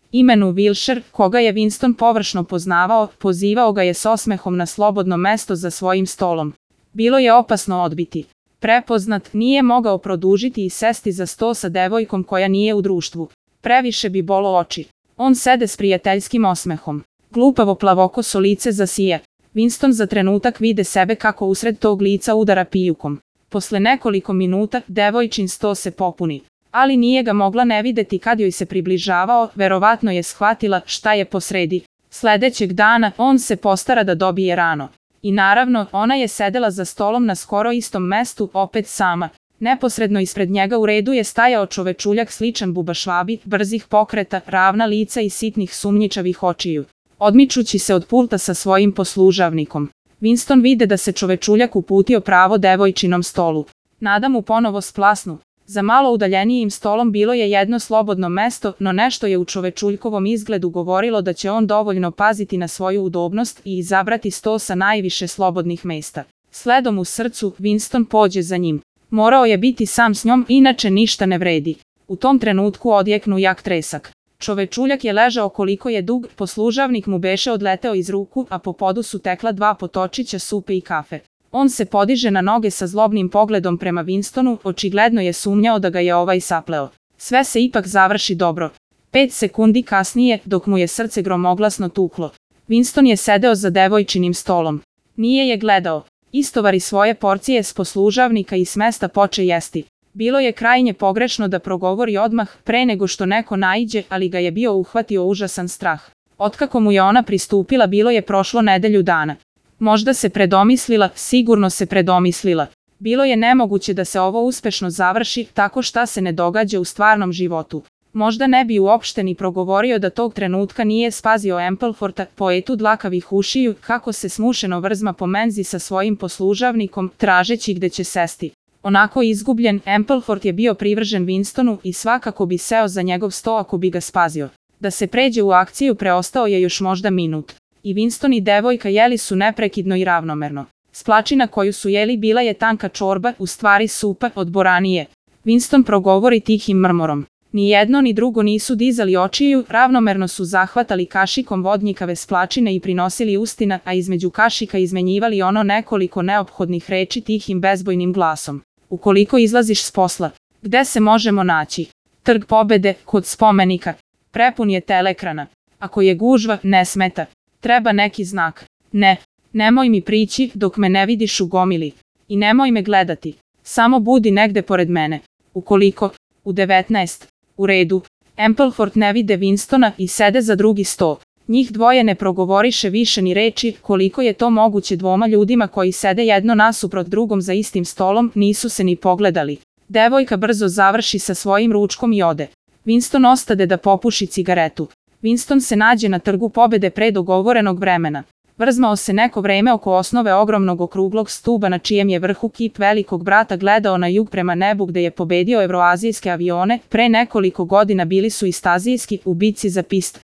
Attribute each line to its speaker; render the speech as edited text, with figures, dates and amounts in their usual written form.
Speaker 1: imenu Wilshire, koga je Winston površno poznavao, pozivao ga je s osmehom na slobodno mesto za svojim stolom. Bilo je opasno odbiti. Prepoznat, nije mogao produžiti i sesti za sto sa devojkom koja nije u društvu. Previše bi bolo oči. On sede s prijateljskim osmehom. Glupavo plavokoso lice zasije. Winston za trenutak vide sebe kako usred tog lica udara pijukom. Posle nekoliko minuta, devojčin sto se popuni. Ali nije ga mogla ne videti kad joj se približavao, verovatno je shvatila šta je posredi. Sledećeg dana, on se postara da dobije rano. I naravno, ona je sedela za stolom na skoro istom mestu, opet sama. Neposredno ispred njega u redu je stajao čovečuljak sličan bubašvabi, brzih pokreta, ravna lica i sitnih sumnjičavih očiju. Odmičući se od pulta sa svojim poslužavnikom, Winston vide da se čovečuljak uputio pravo devojčinom stolu. Nada mu ponovo splasnu. Za malo udaljenijim stolom bilo je jedno slobodno mesto, no nešto je u čovečuljkovom izgledu govorilo da će on dovoljno paziti na svoju udobnost i izabrati sto sa najviše slobodnih mesta. Sledom u srcu, Winston pođe za njim. Morao je biti sam s njom, inače ništa ne vredi. U tom trenutku odjeknu jak tresak. Čovečuljak je ležao koliko je dug, poslužavnik mu beše odleteo iz ruku, a po podu su tekla dva potočića supe i kafe. On se podiže na noge sa zlobnim pogledom prema Winstonu, očigledno je sumnjao da ga je ovaj sapleo. Sve se ipak završi dobro. 5 sekundi kasnije, dok mu je srce gromoglasno tuklo, Winston je sedeo za devojčinim stolom. Nije je gledao. Istovari svoje porcije s poslužavnika i s mesta poče jesti. Bilo je krajnje pogrešno da progovori odmah, pre nego što neko naiđe, ali ga je bio uhvatio užasan strah. Otkako mu je ona pristupila, bilo je prošlo nedelju dana. Možda se predomislila, sigurno se predomislila. Bilo je nemoguće da se ovo uspešno završi, tako šta se ne događa u stvarnom životu. Možda ne bi uopšte ni progovorio da tog trenutka nije spazio Ampleforta, poetu dlakavih ušiju, kako se smušeno vrzma po menzi sa svojim poslužavnikom, tražeći gde će sesti. Onako izgubljen, Amplefort je bio privržen Winstonu i svakako bi seo za njegov sto ako bi ga spazio. Da se pređe u akciju preostao je još možda minut. I Winston i devojka jeli su neprekidno i ravnomerno. Splačina koju su jeli bila je tanka čorba, u stvari supa od boranije. Winston progovori tihim mrmorom. Ni jedno ni drugo nisu dizali očiju, ravnomerno su zahvatali kašikom vodnjikave splačine i prinosili ustina, a između kašika izmenjivali ono nekoliko neophodnih reči tihim bezbojnim glasom. Ukoliko izlaziš s posla, gde se možemo naći? Trg Pobede, kod spomenika. Prepun je telekrana. Ako je gužva, ne smeta. Treba neki znak. Ne, nemoj mi prići dok me ne vidiš u gomili. I nemoj me gledati. Samo budi negde pored mene. Ukoliko, u 19, u redu. Amplefort ne vide Winstona i sede za drugi sto. Njih dvoje ne progovoriše više ni reči, koliko je to moguće dvoma ljudima koji sede jedno nasuprot drugom za istim stolom, nisu se ni pogledali. Devojka brzo završi sa svojim ručkom i ode. Winston ostade da popuši cigaretu. Winston se nađe na Trgu Pobede pre dogovorenog vremena. Vrzmao se neko vreme oko osnove ogromnog okruglog stuba na čijem je vrhu kip velikog brata gledao na jug prema nebu gde je pobedio evroazijske avione, pre nekoliko godina bili su i stazijski u bici za Pist.